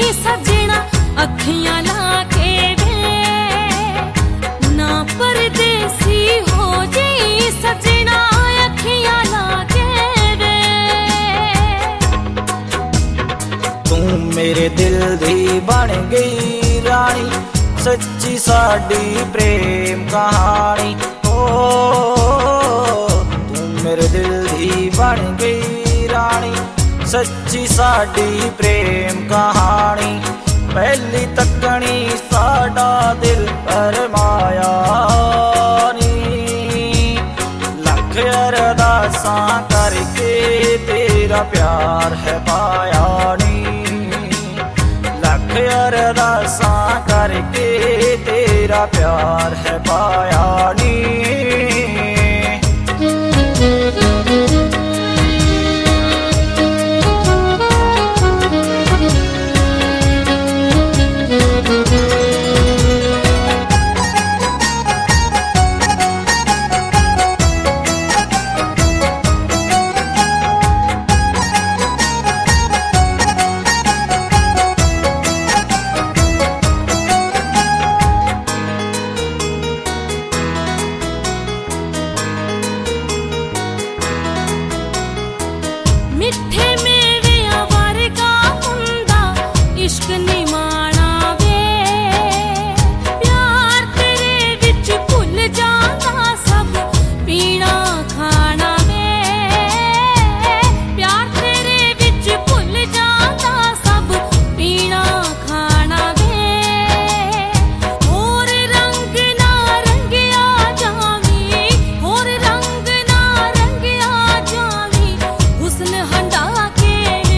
सजना अखियां लाके वे ना परदेसी हो जाई सजना अखियां लाके वे। तू मेरे दिल दी बन गई रानी सच्ची साडी प्रेम कहानी। ओ तू मेरे दिल दी बन गई रानी सच्ची साडी प्रेम कहानी। पहली तकनी साडा दिल फरमाया नी लख अरदासां करके तेरा प्यार है पाया नी। लख अरदासां करके तेरा प्यार है पाया नी। मिठे मेवेयां वर्गा हुंदा इश्क निमाणा वे प्यार तेरे विच भुल जांदा सब पीना खाना वे। प्यार तेरे विच भुल जांदा सब पीना खाना वे। होर रंग ना रंगिया जावी होर रंग ना रंगिया जावी हुस्न हंडा के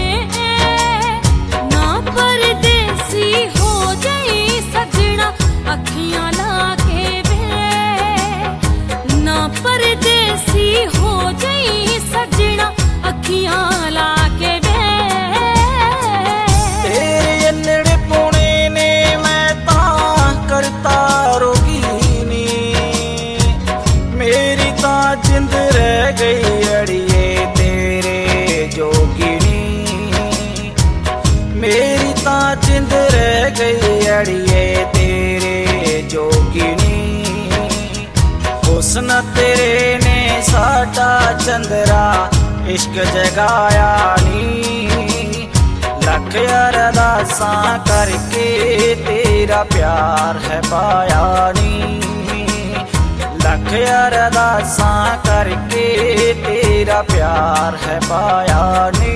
ना परदेसी हो जाई सजना अखियां लाके वे ना परदेसी हो जाई सजना अखियां लाके वे। तेरे अल्लड़े पुणे ने मैं तां करता रोगीनी मेरी तां जिंद रह गई अड़िए तेरे जोगिनी। मेरी तां जिंद रह गई अड़िए तेरे जोगिनी। हुस्न तेरे ने साडा चंदरा इश्क जगाया नी। लख अरदासां करके तेरा प्यार है पाया नी। लख अरदासां करके तेरा प्यार है पाया नी।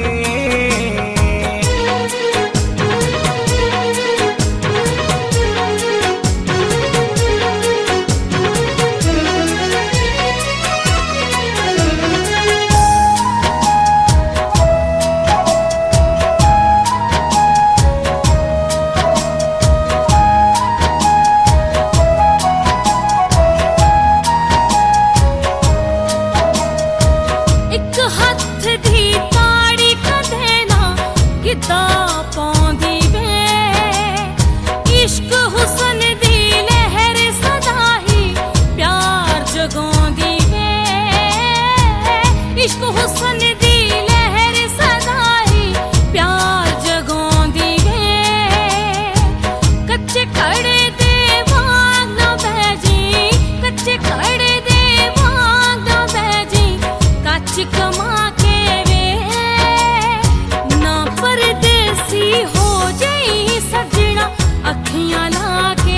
एक हथ दी ताड़ी कदे ना गिद्दा पाउंदी वे इश्क हुस्न दी लहर सदा ही प्यार जगाउंदी वे। इश्क हुस्न दी लहर सदा ही प्यार जगाउंदी वे। कच्चे खड़े दे वांग ना बैजी कच्चे खड़े दे वांग ना बैजी कच कमा के वे ना परदेसी हो जाई सजना अखियां लाके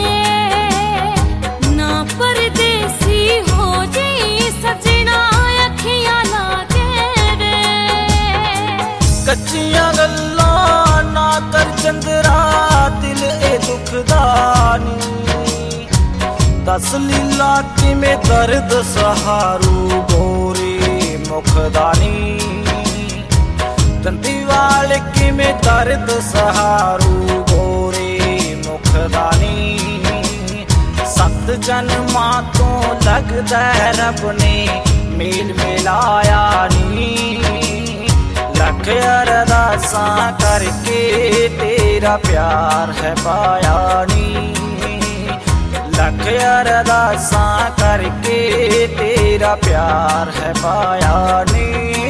वे ना परदेसी हो जाई सजना अखियां लाके वे। कच्चियां गल्लां ना कर चंदरा दिल ए दुखदानी। दस लीला किमें दर्द सहारू गोरी मुखदानी। दंदी वाल किमें दर्द सहारू गोरी मुखदानी। सत जन्मां तो लगदा है रब ने मेल मिलाया नी। लख अरदासां करके तेरा प्यार है पाया नी। लख अरदासां करके तेरा प्यार है पाया नी।